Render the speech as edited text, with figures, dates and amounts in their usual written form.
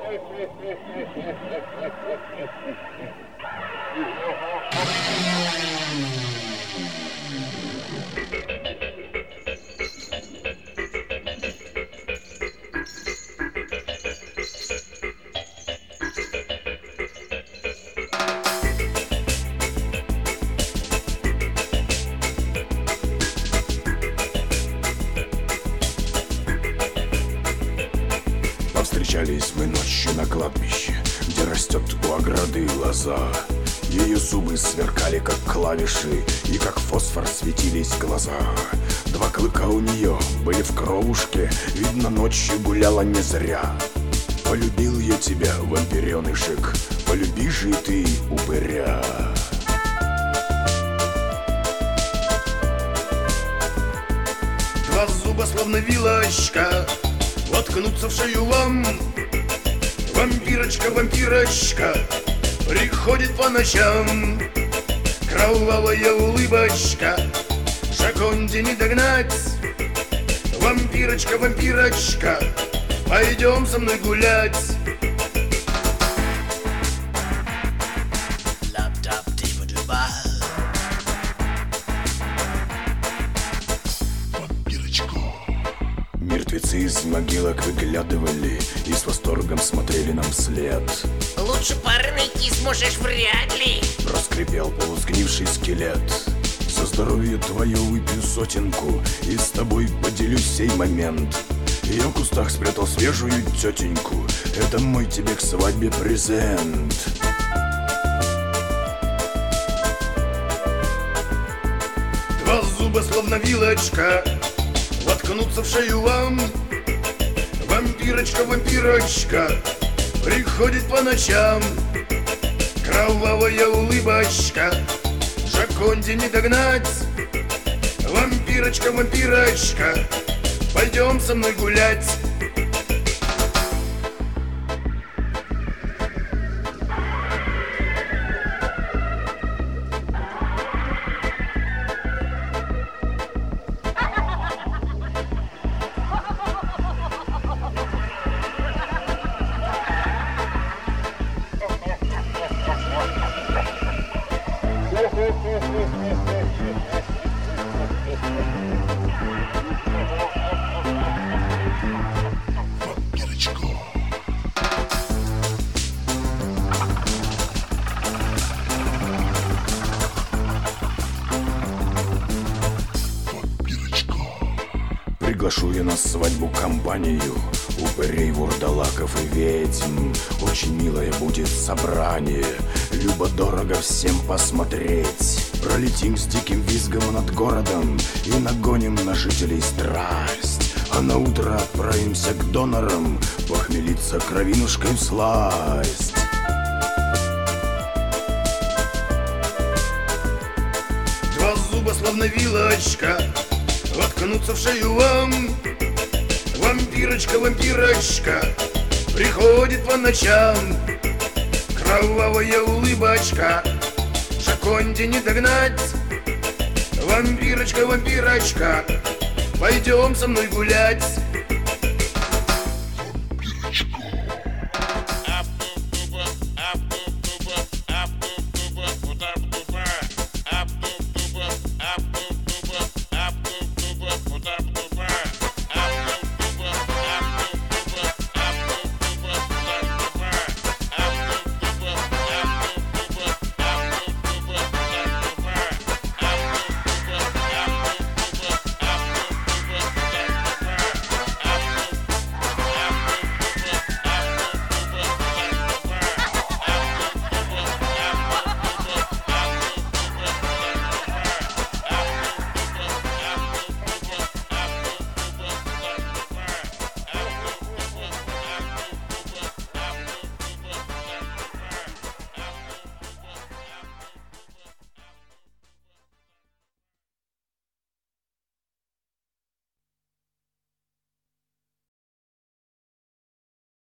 Повстречались мы ночью на кладбище, где растет у ограды лоза. Ее зубы сверкали, как клавиши, и как фосфор светились глаза. Два клыка у нее были в кровушке, видно, ночью гуляла не зря. Полюбил я тебя, вампиренышек, полюби же ты упыря. Два зуба, словно вилочка, воткнуться в шею вам. Вампирочка, вампирочка, приходит по ночам. Кровавая улыбочка, Джоконде не догнать. Вампирочка, вампирочка, пойдем со мной гулять. Мертвецы из могилок выглядывали и с восторгом смотрели нам вслед. Лучше пары найти сможешь вряд ли, проскрипел полусгнивший скелет. За здоровье твое выпью сотенку и с тобой поделюсь сей момент. Я в кустах спрятал свежую тетеньку, это мой тебе к свадьбе презент. Два зуба, словно вилочка, воткнуться в шею вам. Вампирочка, вампирочка, приходит по ночам. Кровавая улыбочка, Джоконде не догнать. Вампирочка, вампирочка, пойдем со мной гулять. Приглашу я на свадьбу компанию упырей, вурдалаков и ведьм. Очень милое будет собрание, любо-дорого всем посмотреть. Пролетим с диким визгом над городом и нагоним на жителей страсть. А на утро отправимся к донорам похмелиться кровинушкой всласть. Два зуба, словно вилочка, воткнуться в шею вам. Вампирочка, вампирочка, приходит по ночам. Кровавая улыбочка, Джоконде не догнать. Вампирочка, вампирочка, пойдем со мной гулять.